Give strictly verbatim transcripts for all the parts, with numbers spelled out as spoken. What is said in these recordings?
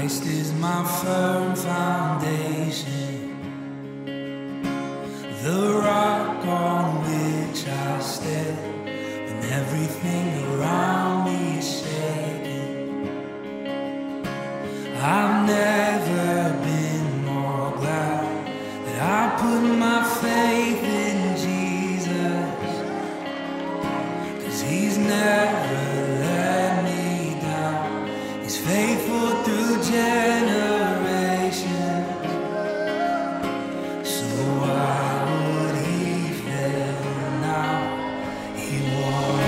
Christ is my firm foundation, the rock on which I stand when everything around me is shaking. I've never been more glad that I put my faith in Jesus, 'cause He's never let me down. He's faithful through generations. So why would He fail now? He won't.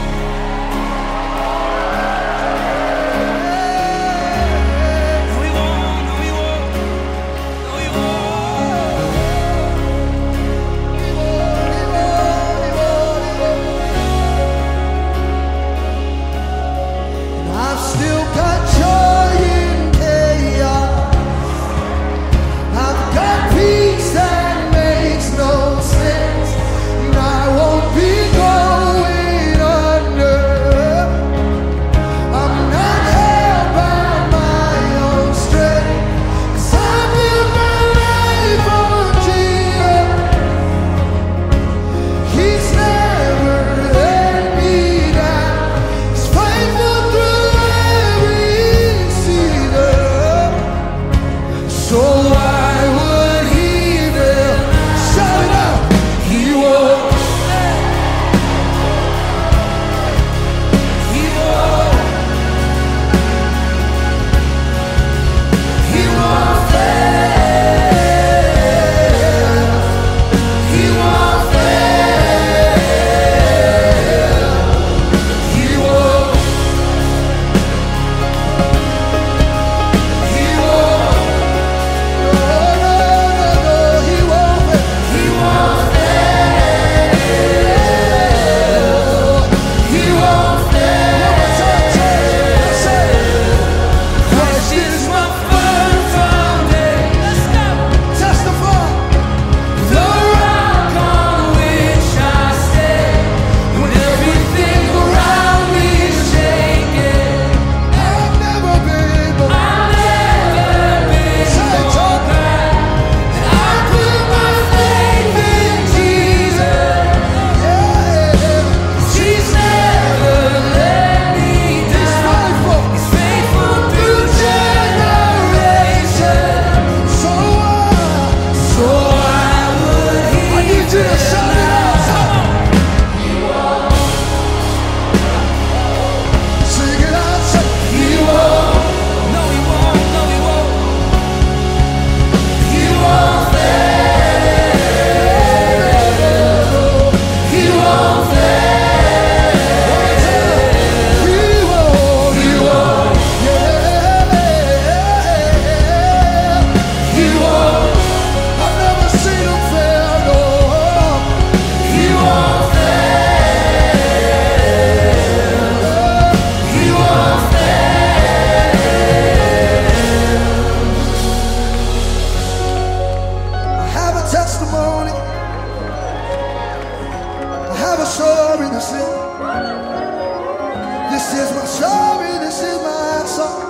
This is my story, this is my song.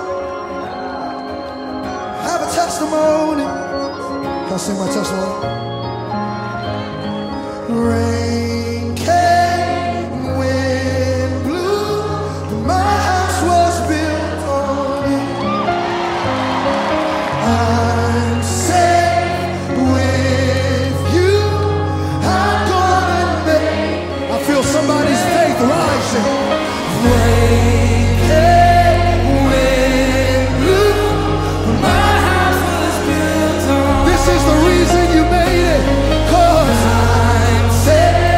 I have a testimony. Can I sing my testimony? Rain came, wind blew, my house was built on it. I'm safe with you. I'm gonna make. I feel somebody's faith rising. Rain came, wind blew, my house was built on. This is the reason you made it, 'cause I'm safe.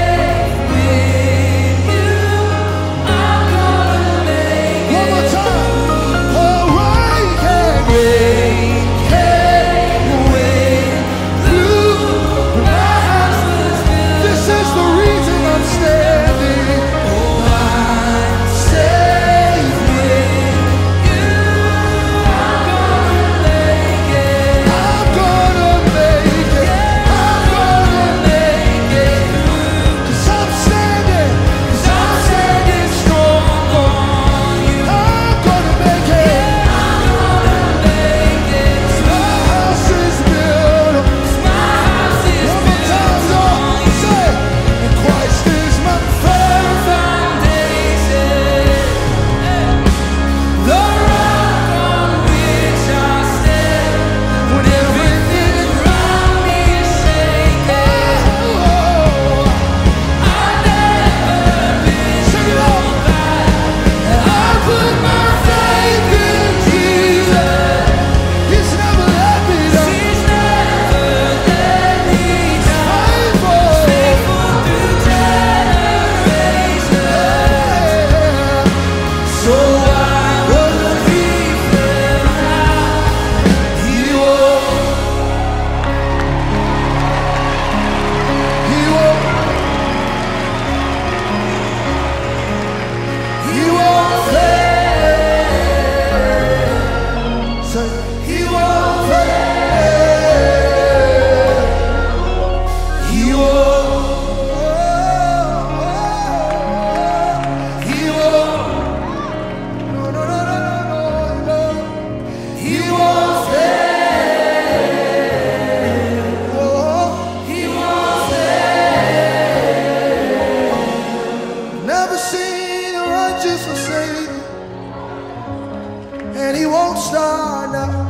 righteous forsaken, and he won't start now.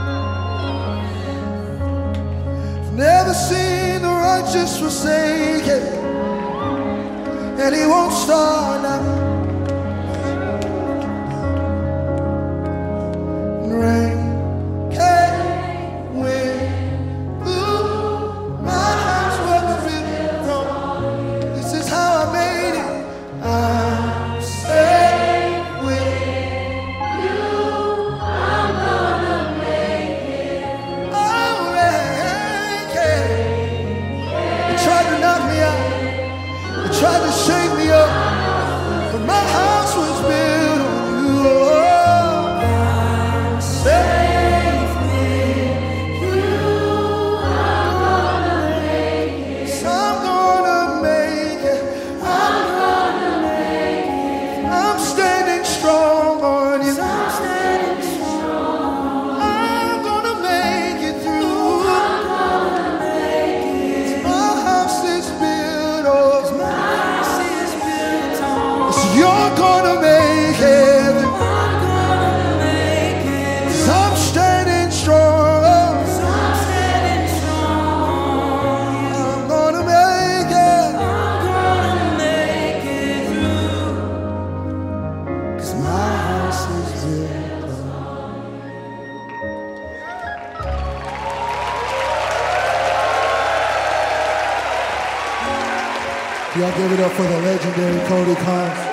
Never seen the righteous forsaken, and he won't start now. Rain came, wind blew, my house was built. This is how I made it. I'm safe with you. I'm gonna make it. Oh, rain came. It tried to knock me out. It tried to shake me up, but my house was built on you. Oh, I'm safe with you. I'm gonna make it. So I'm gonna make it. I'm gonna make it. I'm standing strong on you. I'm standing strong. I'm gonna make it through. I'm gonna make it. My house is built on. My house is built on. So you're gonna make it. I'm gonna make it. 'Cause I'm standing strong. 'Cause I'm standing strong. I'm gonna make it. I'm gonna make it through. 'Cause my house is built on. Y'all give it up for the legendary Cody Carnes.